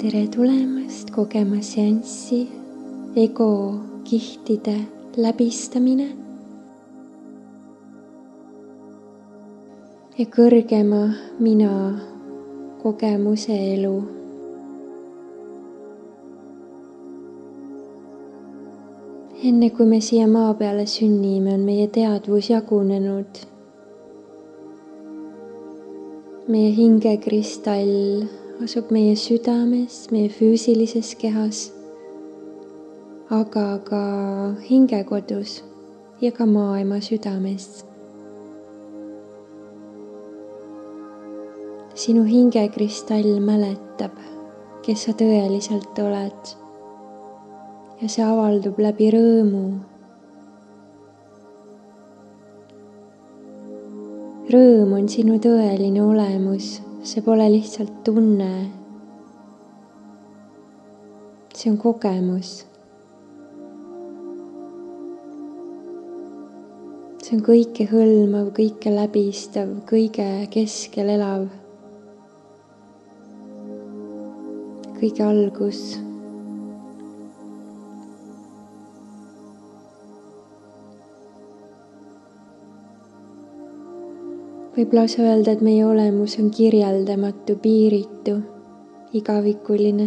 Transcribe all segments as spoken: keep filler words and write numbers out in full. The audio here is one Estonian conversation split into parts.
tere tulemast kogema seanssi ego kihtide läbistamine ja kõrgema mina kogemuse elu. Enne kui me siia maa peale sünnime, on meie teadvus jagunenud. Meie hingekristall asub meie südames, meie füüsilises kehas, aga ka hingekodus ja ka maailma südames. Sinu hingekristall mäletab, kes sa tõeliselt oled ja see avaldub läbi rõõmu. Rõõm on sinu tõeline olemus, see pole lihtsalt tunne. See on kogemus. See on kõike hõlmav, kõike läbistav, kõige keskel elav. Kõige algus. Võib lausa öelda, et meie olemus on kirjeldamatu, piiritu, igavikuline.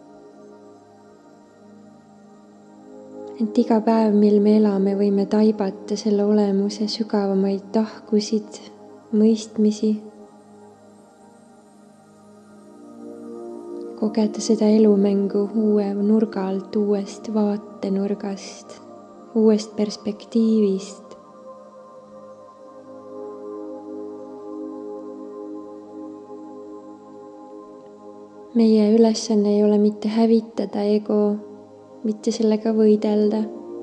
Ent iga päev, mil me elame, võime taibata selle olemuse sügavamaid tahkusid, mõistmisi. Kogeda seda elumängu uue nurga alt, uuest vaatenurgast, uuest perspektiivist. Meie ülesanne ei ole mitte hävitada ego, mitte sellega võidelda,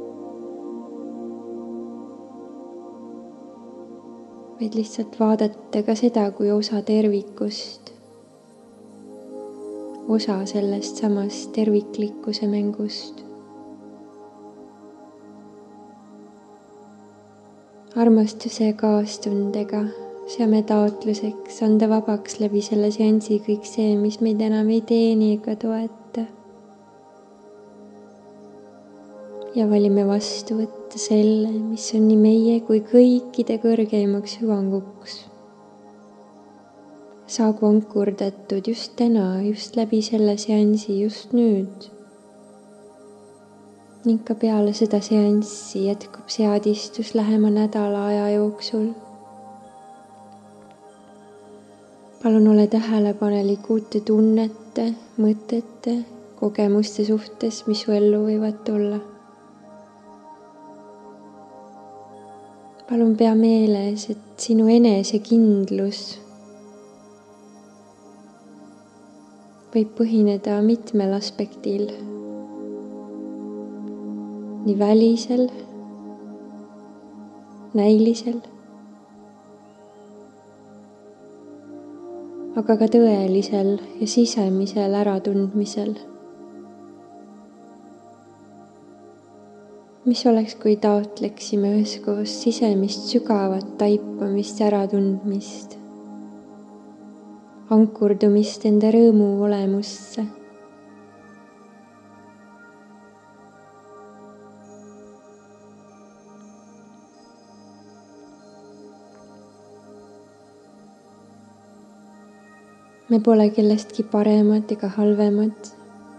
vaid lihtsalt vaadata ka seda kui osa tervikust, osa sellest samast terviklikkuse mängust. Armastuse kaastundega seame taotluseks anda vabaks läbi selle seansi kõik see, mis meid enam ei teeni ega toeta. Ja valime vastu võtta selle, mis on nii meie kui kõikide kõrgeimaks hüvanguks. Saagu ankurdatud just täna, just läbi selle seansi, just nüüd. Ning ka peale seda seanssi jätkub seadistus lähema nädala aja jooksul. Palun ole tähelepanelik uute tunnete, mõtete, kogemuste suhtes, mis su ellu võivad tulla. Palun pea meeles, et sinu enesekindlus võib põhineda mitmel aspektil. Nii välisel, näilisel, aga ka tõelisel ja sisemisel äratundmisel. Mis oleks, kui taotleksime üheskoos sisemist sügavat taipamist ja äratundmist, ankurdumist enda rõõmu olemusse. Me pole kellestki paremad ega halvemad.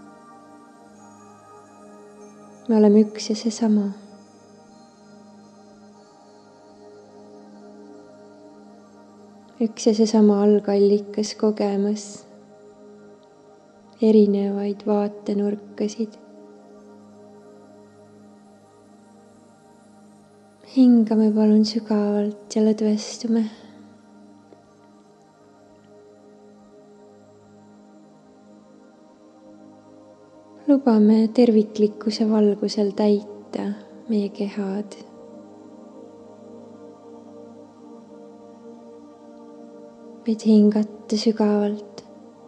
Me oleme üks ja seesama. Üks ja seesama algallikas kogemas erinevaid vaatenurkasid. Hingame palun sügavalt ja lõdvestume. Lubame terviklikkuse valgusel täita meie kehad. Võid hingata sügavalt.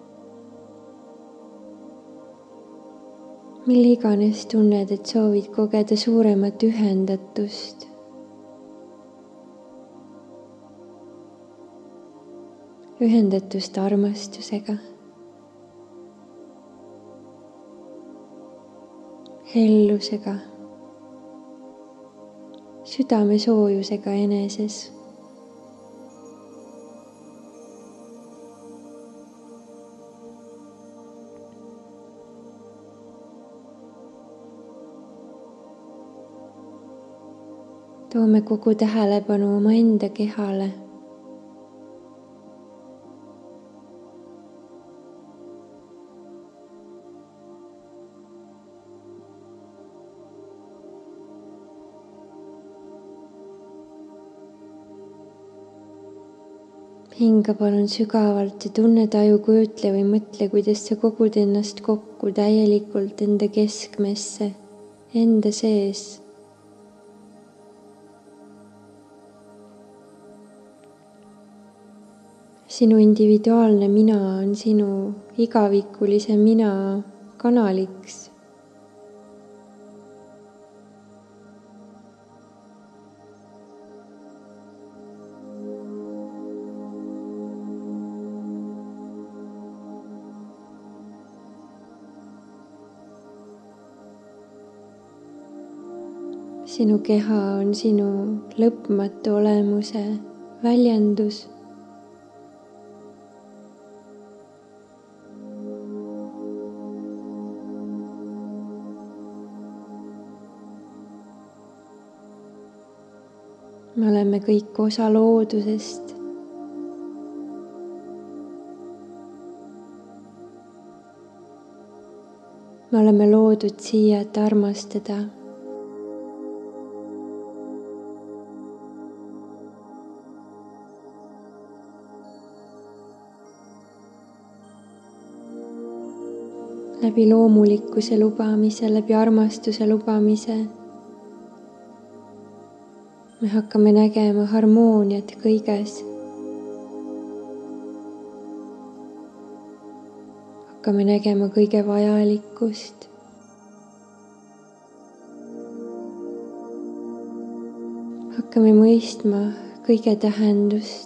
Mille iganes tunned, et soovid kogeda suuremat ühendatust. Ühendatust armastusega. hellusega, südamesoojusega eneses. Toome kogu tähelepanu omaenda kehale. Hinga palun sügavalt ja tunne, taju, kujutle või mõtle, kuidas sa kogud ennast kokku täielikult enda keskmesse, enda sees. Sinu individuaalne mina on sinu igavikulise mina kanaliks. Sinu keha on sinu lõpmatu olemuse väljendus. Me oleme kõik osa loodusest. Me oleme loodud siia, et armastada. Läbi loomulikkuse lubamise, läbi armastuse lubamise me hakkame nägema harmooniat kõiges. Hakkame nägema kõige vajalikkust. Hakkame mõistma kõige tähendust.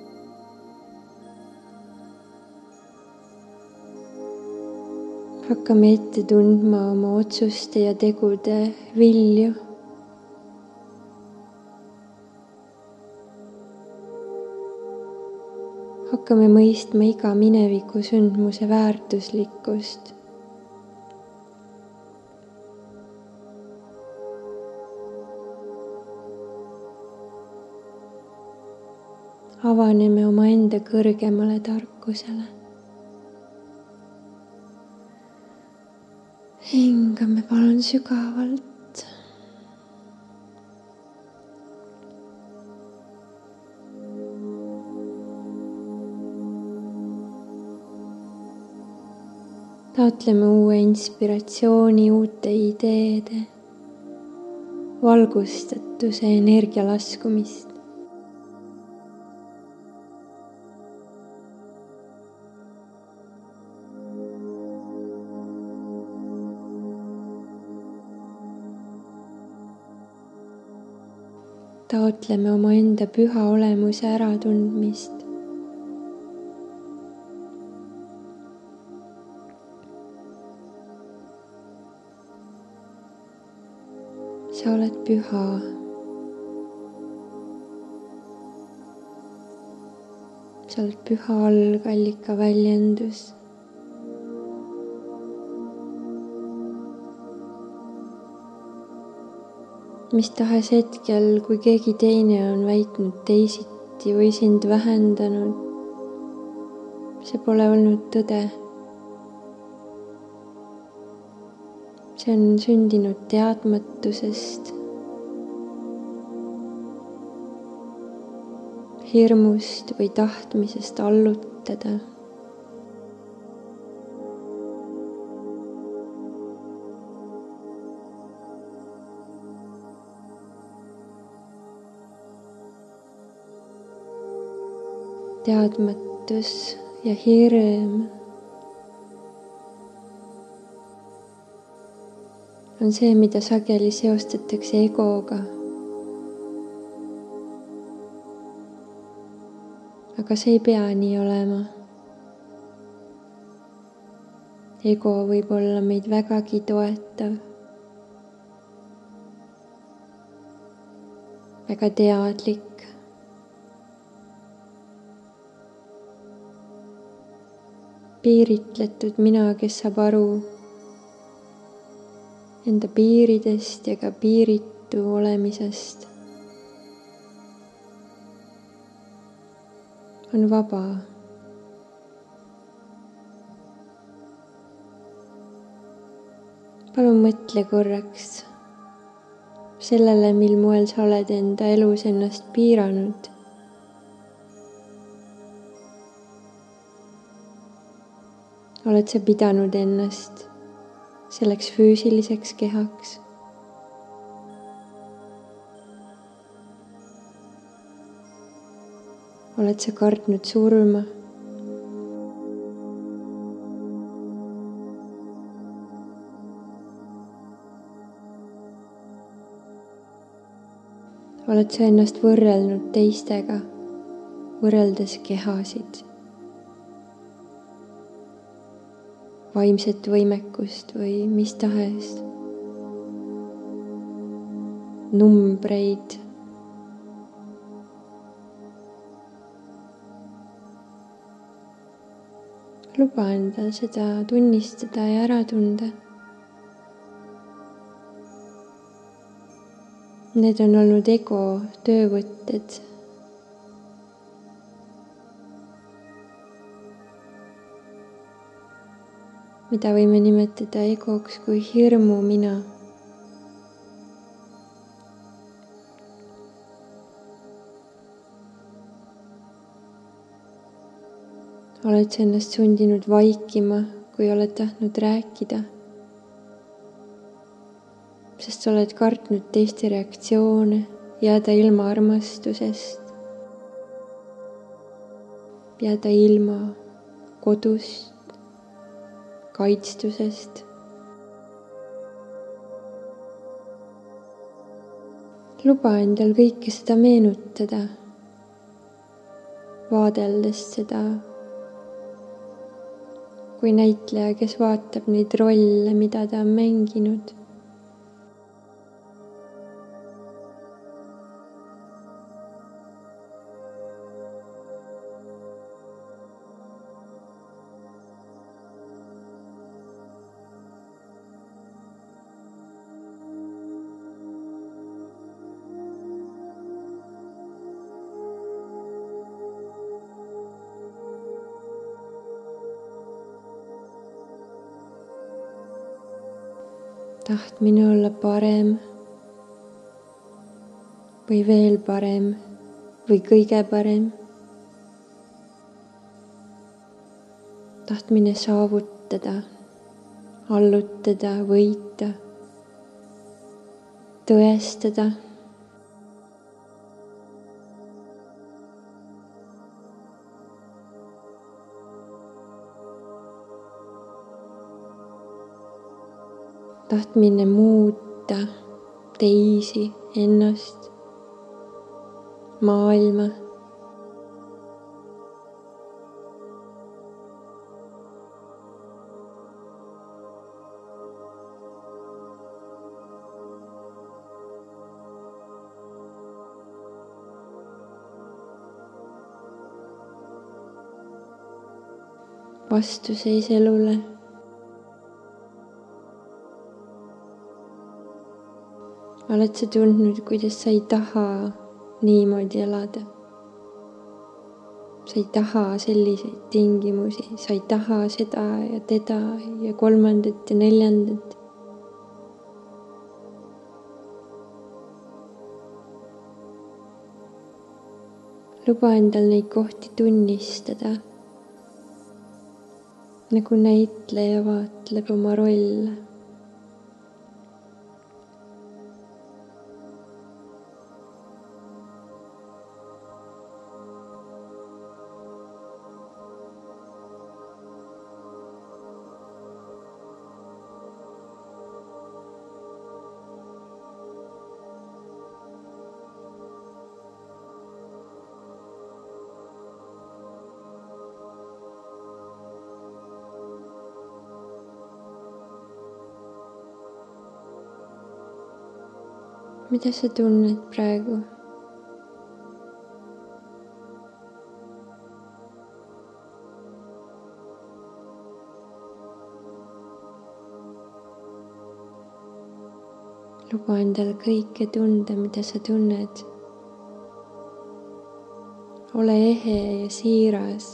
Hakkame ette tundma oma otsuste ja tegude vilju. Hakkame mõistma iga mineviku sündmuse väärtuslikkust. Avaneme omaenda kõrgemale tarkusele. Hingame palun sügavalt. Taotleme uue inspiratsiooni, uute ideede, valgustatuse energia laskumist. Taotleme omaenda püha olemuse äratundmist. Sa oled püha. Sa oled püha algallika väljendus. Mis tahes hetkel, kui keegi teine on väitnud teisiti või sind vähendanud, see pole olnud tõde. See on sündinud teadmatusest, hirmust või tahtmisest allutada. Teadmatus ja hirm on see, mida sageli seostatakse egoga. Aga see ei pea nii olema. Ego võib olla meid vägagi toetav, väga teadlik. Piiritletud mina, kes saab aru enda piiridest ja ka piiritu olemisest, on vaba. Palun mõtle korraks sellele, mil moel sa oled enda elus ennast piiranud. Oled sa pidanud ennast selleks füüsiliseks kehaks? Oled sa kartnud surma? Oled sa ennast võrrelnud teistega, võrreldes kehasid, vaimset võimekust või mis tahes, numbreid? Luba endal seda tunnistada ja ära tunda. Need on olnud ego töövõtted. Mida võime nimetada egoks kui hirmu mina. Oled sa ennast sundinud vaikima, kui oled tahtnud rääkida? Sest sa oled kartnud teiste reaktsioone, jääda ilma armastusest, jääda ilma kodust, kaitstusest. Luba endal kõike seda meenutada, vaadeldes seda kui näitleja, kes vaatab neid rolle, mida ta on mänginud. Tahtmine olla parem või veel parem või kõige parem. Tahtmine saavutada, allutada, võita, tõestada. Tahtmine muuta teisi, ennast, maailma. Vastuseis elule. Oled sa tundnud, kuidas sa ei taha niimoodi elada? Sa ei taha selliseid tingimusi, sa ei taha seda ja teda ja kolmandat ja neljandat. Luba endal neid kohti tunnistada, nagu näitleja vaatleb oma rolle. Mida sa tunned praegu? luba endale kõike tunda, mida sa tunned. Ole ehe ja siiras.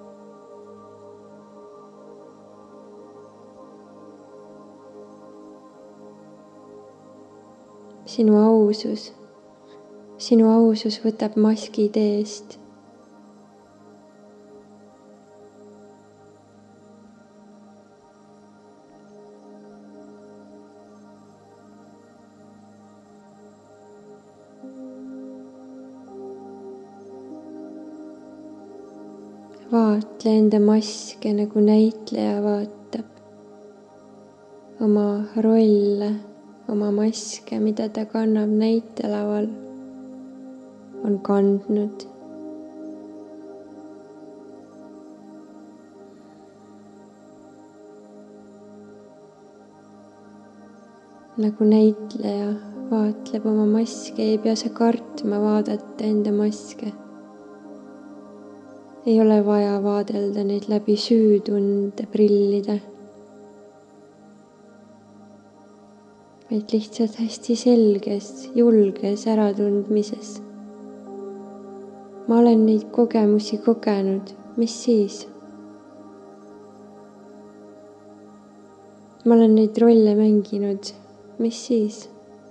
Sinu ausus, sinu ausus võtab maskid eest. Vaatle enda maske, nagu näitleja vaatab oma rolle, oma maske, mida ta kannab näitelaval, on kandnud. Nagu näitleja vaatleb oma maske, ei pea sa kartma vaadata enda maske. Ei ole vaja vaadelda neid läbi süütunde prillide, vaid lihtsalt hästi selges, julges äratundmises. Ma olen neid kogemusi kogenud, mis siis? Ma olen neid rolle mänginud, mis siis?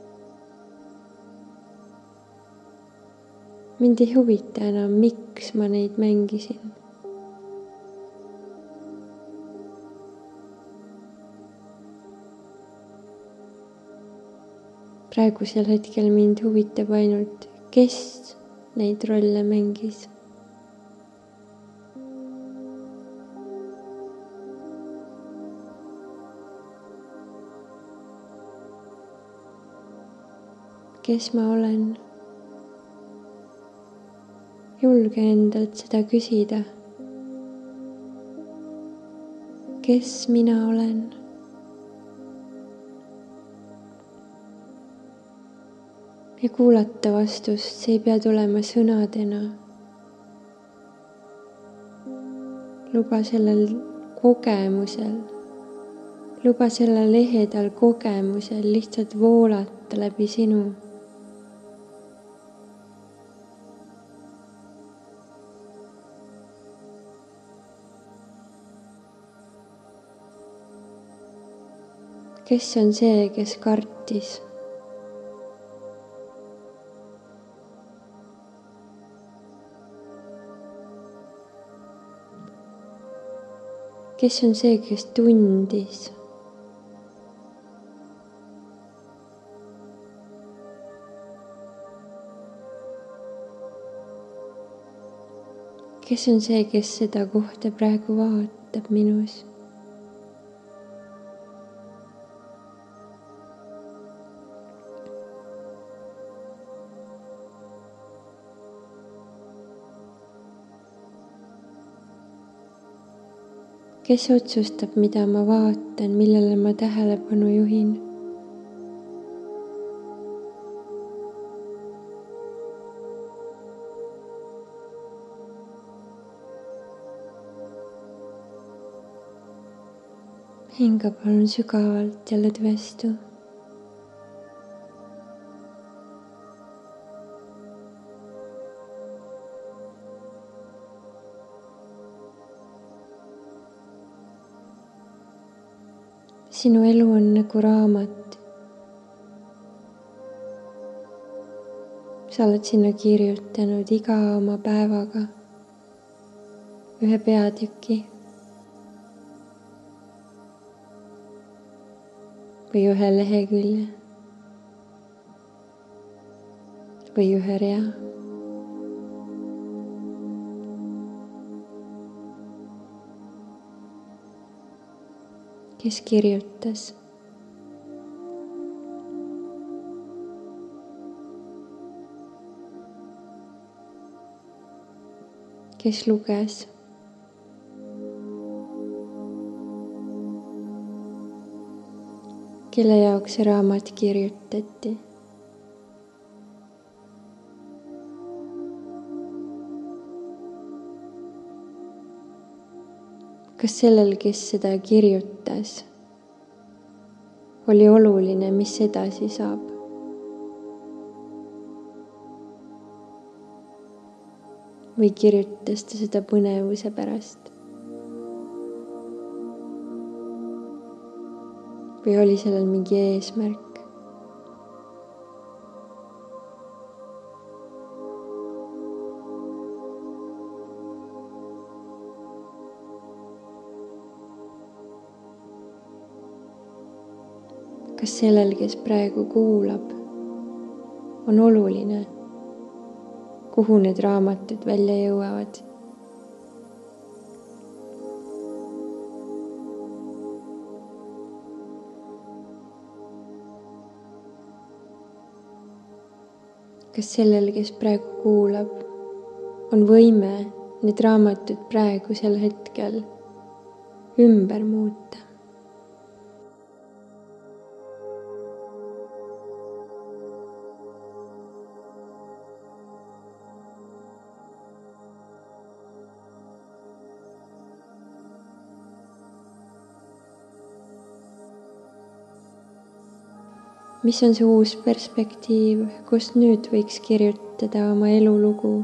Mind ei huvita enam, miks ma neid mängisin. Praegusel hetkel mind huvitab ainult, kes neid rolle mängis. Kes ma olen? Julge endalt seda küsida. Kes mina olen? Ja kuulata vastust, see ei pea tulema sõnadena. Luba sellel kogemusel, luba sellel ehedal kogemusel lihtsalt voolata läbi sinu. Kes on see, kes kartis? Kes on see, kes tundis? Kes on see, kes seda kohta praegu vaatab minus? Kes otsustab, mida ma vaatan, millele ma tähelepanu juhin? Hinga palun sügavalt ja lõdvestu. Sinu elu on nagu raamat. Sa oled sinna kirjutanud iga oma päevaga ühe peatüki või ühe lehekülje või ühe rea. Kes kirjutas? Kes luges? Kelle jaoks see raamat kirjutati? Kas sellel, kes seda kirjutas, oli oluline, mis edasi saab? või kirjutas ta seda põnevuse pärast? Või oli sellel mingi eesmärk? Kas sellel, kes praegu kuulab, on oluline, kuhu need raamatud välja jõuavad? Kas sellel, kes praegu kuulab, on võime need raamatud praegusel hetkel ümber muuta? Mis on see uus perspektiiv, kus nüüd võiks kirjutada oma elulugu?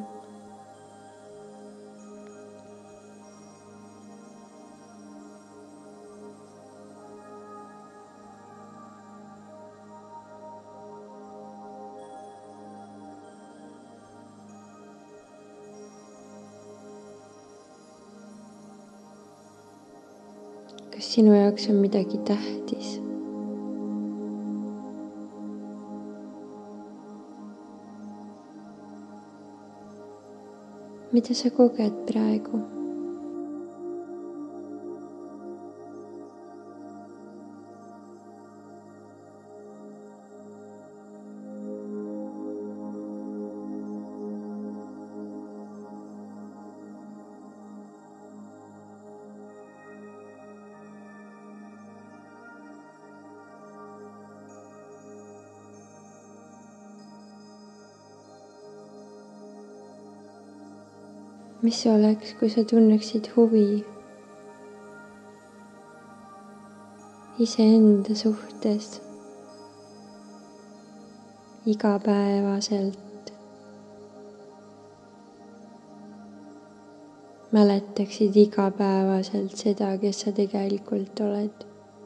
Kas sinu jaoks on midagi tähtis? Mida sa koged praegu? Mis oleks, kui sa tunneksid huvi iseenda suhtes igapäevaselt? Mäletaksid igapäevaselt seda, kes sa tegelikult oled.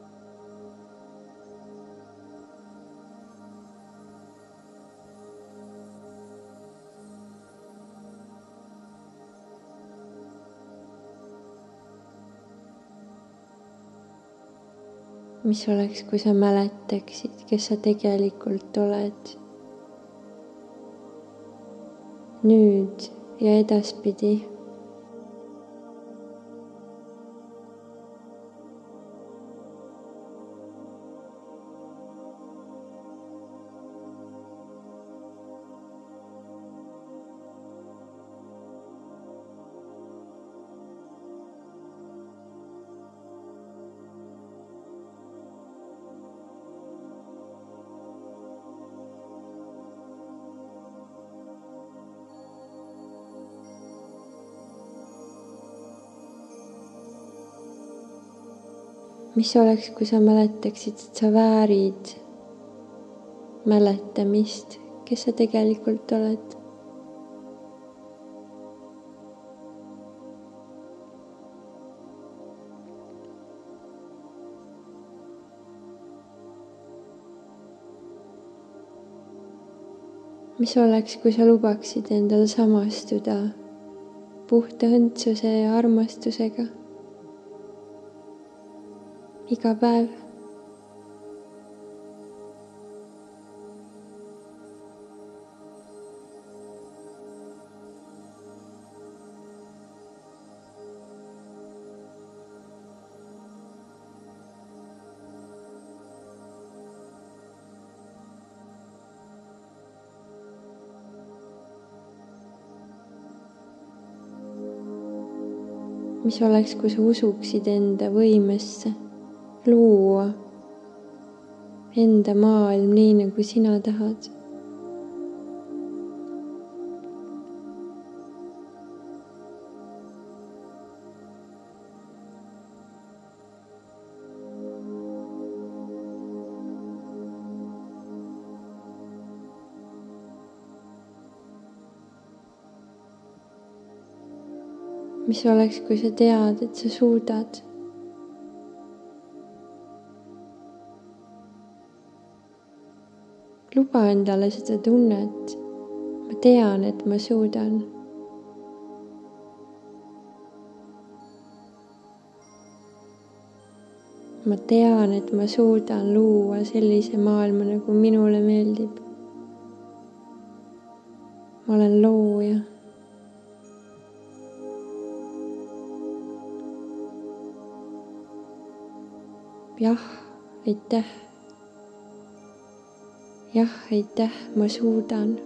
Mis oleks, kui sa mäletaksid, kes sa tegelikult oled nüüd ja edaspidi? Mis oleks, kui sa mäletaksid, et sa väärid mäletamist, kes sa tegelikult oled? Mis oleks, kui sa lubaksid endal samastuda puhta õndsuse ja armastusega iga päev? Mis oleks, kui sa usuksid enda võimesse luua enda maailm nii, nagu sina tahad? mis oleks, kui sa tead, et sa suudad? Luba endale seda tunnet. Ma tean, et ma suudan. Ma tean, et ma suudan luua sellise maailma, nagu minule meeldib. Ma olen looja. Jah, aitäh. Jah, aitäh, ma suudan.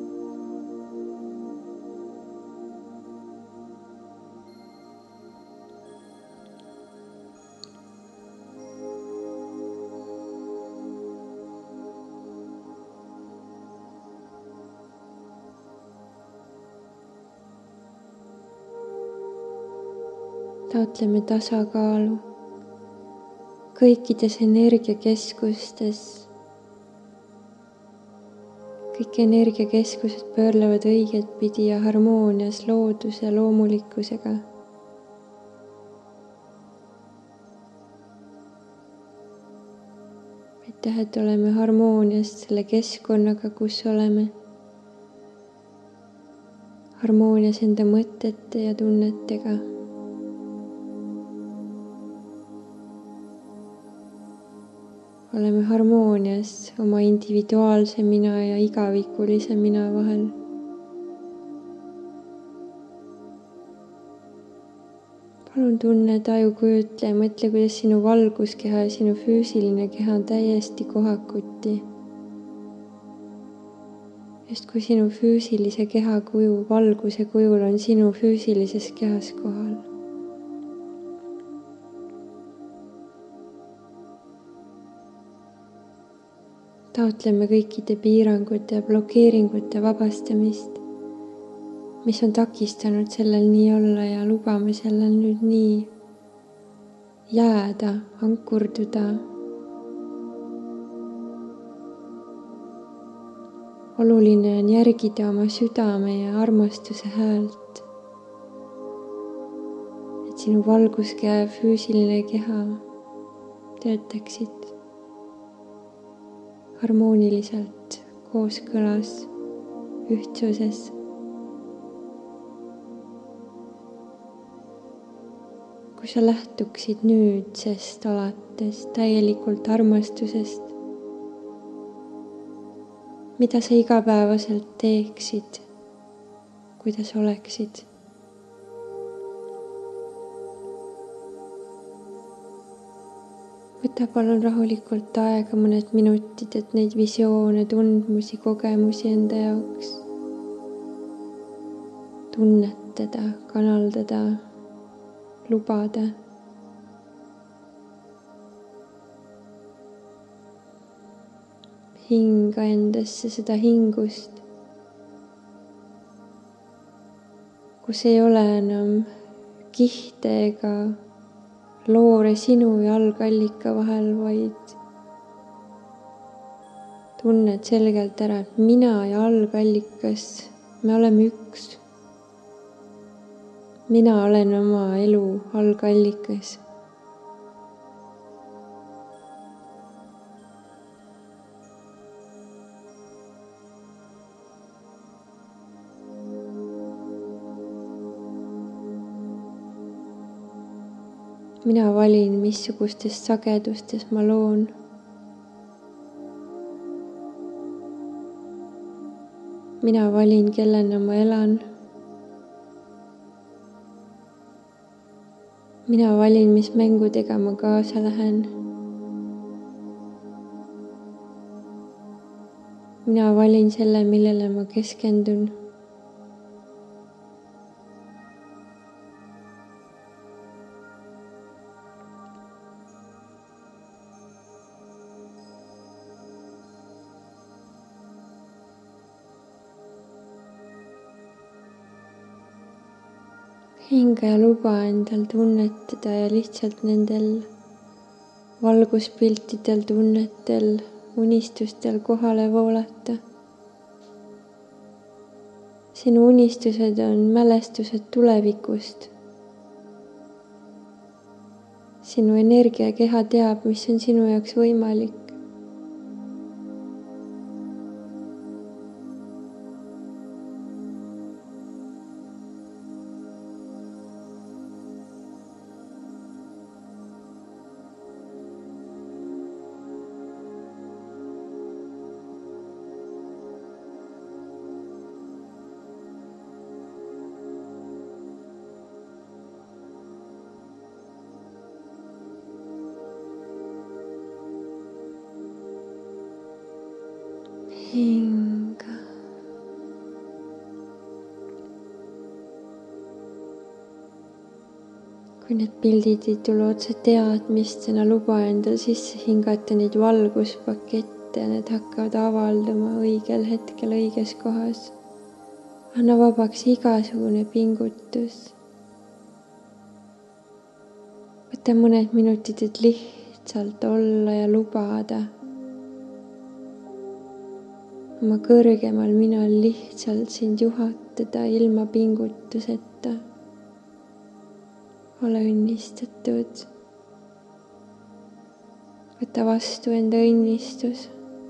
Taotleme tasakaalu kõikides energiakeskustes. Kõik energiakeskused pöörlevad õiget pidi ja harmoonias looduse loomulikkusega. Aitäh, et oleme harmoonias selle keskkonnaga, kus oleme. Harmoonias enda mõtete ja tunnetega. Oleme harmoonias oma individuaalse mina ja igavikulise mina vahel. Palun tunne, taju, kujutle ja mõtle, kuidas sinu valguskeha ja sinu füüsiline keha on täiesti kohakuti. Just kui sinu füüsilise keha kuju, valguse kujul on sinu füüsilises kehas kohal. Taotleme kõikide piirangute ja blokeeringute vabastamist, mis on takistanud sellel nii olla ja lubame sellel nüüd nii jääda, ankurduda. Oluline on järgida oma südame ja armastuse häält, et sinu valguskeha ja füüsiline keha töötaksid harmooniliselt, kooskõlas, ühtsuses. Kui sa lähtuksid nüüdsest alates täielikult armastusest, mida sa igapäevaselt teeksid, kuidas oleksid? Võta palun rahulikult aega mõned minutid, et neid visioone, tundmusi, kogemusi enda jaoks tunnetada, kanaldada, lubada. Hinga endasse seda hingust, kus ei ole enam kihte ega loore sinu ja algallika vahel, vaid tunned selgelt ära, et mina ja algallikas, me oleme üks. Mina olen oma elu algallikas. Mina valin, missugustes sagedustes ma loon. Mina valin, kellena ma elan. Mina valin, mis mängudega ma kaasa lähen. Mina valin selle, millele ma keskendun. Hinga ja luba endal tunnetada ja lihtsalt nendel valguspiltidel, tunnetel, unistustel kohale voolata. Sinu unistused on mälestused tulevikust, Sinu energiakeha teab, mis on sinu jaoks võimalik. Hinga. Kui need pildid ei tule otse teadmistena, luba endal sisse hingata neid valguspakette ja need hakkavad avalduma õigel hetkel õiges kohas. Anna vabaks igasugune pingutus. Võta mõned minutid, et lihtsalt olla ja lubada. Oma kõrgemal minal lihtsalt sind juhatada ilma pingutuseta. Ole õnnistatud. Võta vastu enda õnnistus.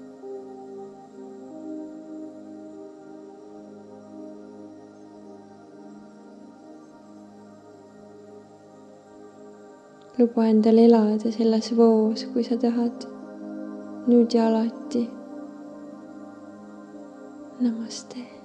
Luba endal elada selles voos, kui sa tahad. Nüüd ja alati. Namaste.